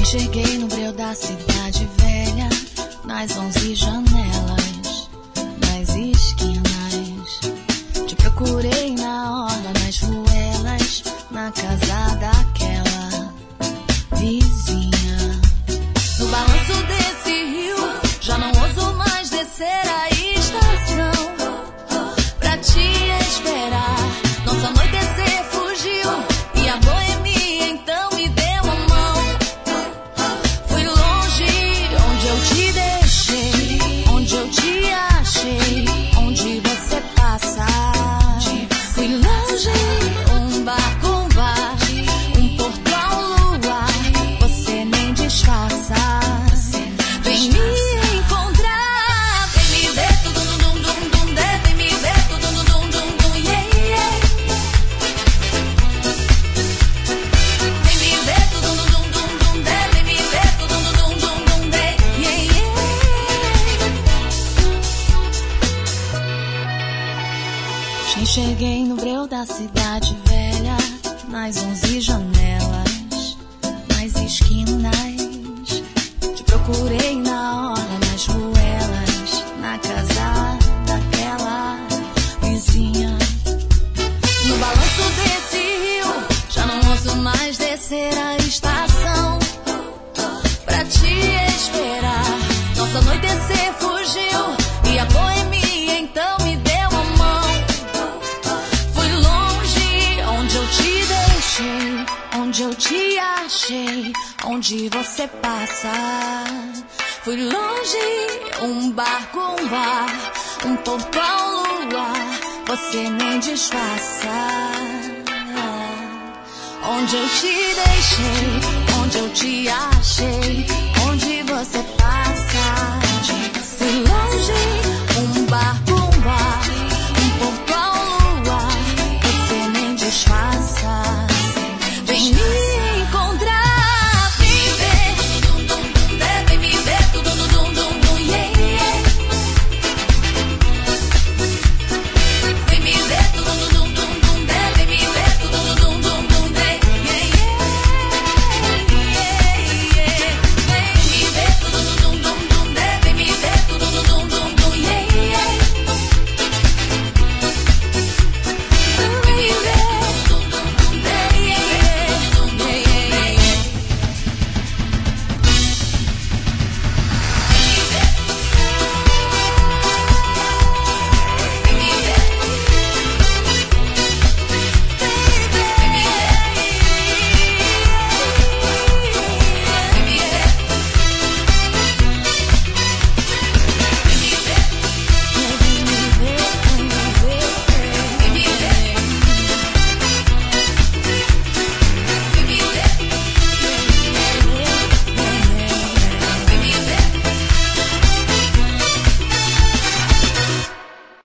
Cheguei no breu da cidade velha, nas 11 janelas, nas esquinas. Te procurei na orla, nas ruelas, na casa daquela vizinha. No balanço desse rio, já não ouso mais descer a estação pra te esperar. Nosso anoitecer fugiu e a boemia então me deu a mão. Fui longe onde eu te deixei, onde eu te achei, onde você passa. Fui longe, um barco, um bar, um portão, luar, você nem disfarça. Vem me encontrar, vem me ver, tudo dum dum dum, vem me ver, tudo dum dum dum, yeah, yeah. Vem me ver, tudo dum dum dum, vem me ver, tudo dum dum dum, yeah, yeah. Cheguei no breu da cidade velha, nas 11 janelas, nas esquinas. Te procurei na orla, nas ruelas, na casa daquela vizinha. No balanço desse rio, já não ouso mais descer a estação pra te esperar. Nosso anoitecer fugiu e a boemia então me deu a mão. Fui longe onde eu te deixei, onde eu te achei, onde você passa. Fui longe, um barco, um bar, um portão, luar, você nem disfarça. Onde eu te deixei, onde eu te achei, onde você passa.